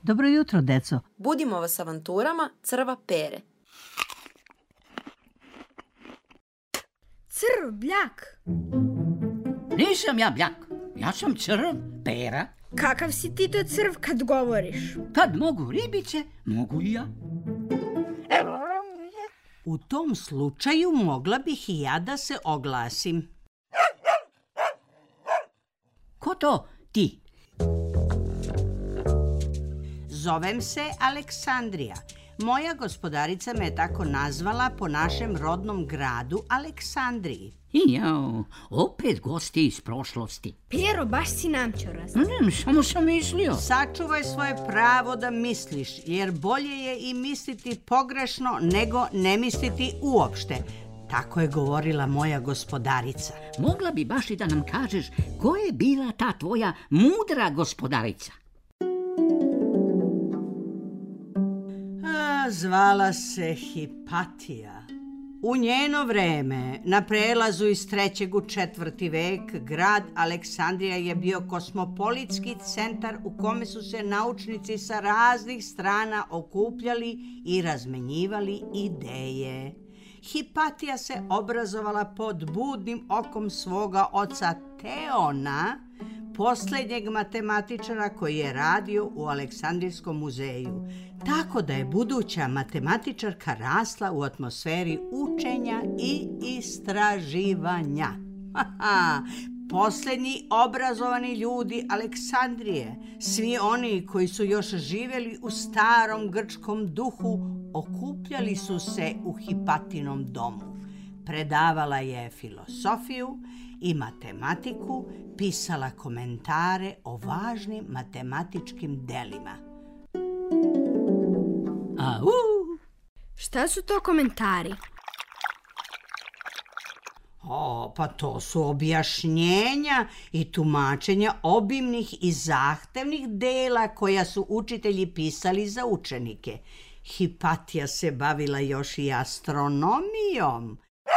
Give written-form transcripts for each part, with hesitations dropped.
Dobro jutro, deco. Budimo vas avanturama Crva Pere. Crv, bljak. Nisam ja bljak, ja sam Crv Pera. Kakav si ti to crv kad govoriš? Kad mogu ribice, mogu i ja. U tom slučaju mogla bih i ja da se oglasim. Ko to ti? Zovem se Aleksandrija. Moja gospodarica me je tako nazvala po našem rodnom gradu Aleksandriji. Jao, opet gosti iz prošlosti. Pero, baš si namćoraz. Ne, samo sam mislio. Sačuvaj svoje pravo da misliš, jer bolje je i misliti pogrešno nego ne misliti uopšte. Tako je govorila moja gospodarica. Mogla bi baš i da nam kažeš ko je bila ta tvoja mudra gospodarica. Zvala se Hipatija. U njeno vreme, na prelazu iz 3. u 4. vek, grad Aleksandrija je bio kosmopolitski centar u kome su se naučnici sa raznih strana okupljali i razmenjivali ideje. Hipatija se obrazovala pod budnim okom svoga oca Teona, poslednjeg matematičara koji je radio u Aleksandrijskom muzeju, tako da je buduća matematičarka rasla u atmosferi učenja i istraživanja. Poslednji obrazovani ljudi Aleksandrije, svi oni koji su još živjeli u starom grčkom duhu, okupljali su se u Hipatinom domu. Predavala je filosofiju i matematiku, pisala komentare o važnim matematičkim delima. Šta su to komentari? Pa to su objašnjenja i tumačenja obimnih i zahtevnih dela koja su učitelji pisali za učenike. Hipatija se bavila još i astronomijom.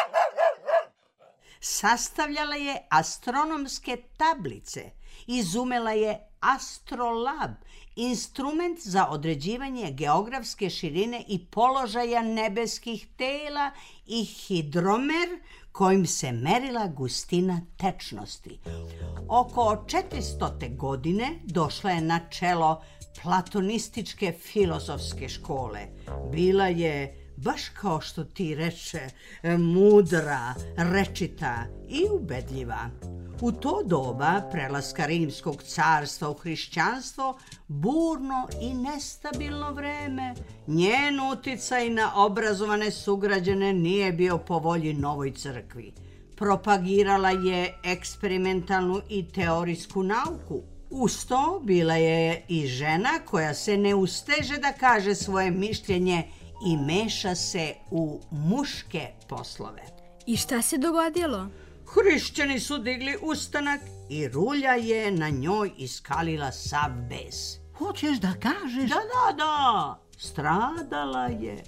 Sastavljala je astronomske tablice, izumela je astrolab, instrument za određivanje geografske širine i položaja nebeskih tela, i hidromer kojim se merila gustina tečnosti. Oko 400. godine došla je na čelo platonističke filozofske škole. Bila je, baš kao što ti reče, mudra, rečita i ubedljiva. U to doba prelaska Rimskog carstva u hrišćanstvo, burno i nestabilno vreme, njen uticaj na obrazovane sugrađane nije bio po volji novoj crkvi. Propagirala je eksperimentalnu i teorijsku nauku. Uz to bila je i žena koja se ne usteže da kaže svoje mišljenje i meša se u muške poslove. I šta se dogodilo? Hrišćani su digli ustanak i rulja je na njoj iskalila sav bes. Hoćeš da kažeš? Da, stradala je.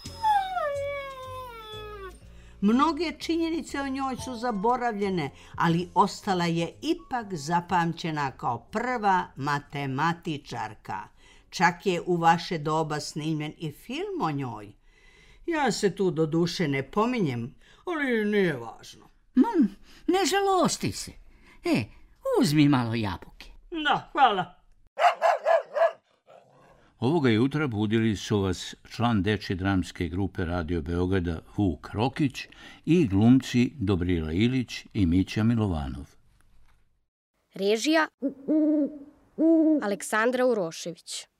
Mnoge činjenice o njoj su zaboravljene, ali ostala je ipak zapamćena kao prva matematičarka. Čak je u vaše doba snimljen i film o njoj. Ja se tu do duše ne pominjem, ali nije važno. Ne žalosti se. Uzmi malo jabuke. Da, hvala. Ovoga jutra budili su vas član dečje dramske grupe Radio Beograda Vuk Rokić i glumci Dobrila Ilić i Mića Milovanov. Režija Aleksandra Urošević.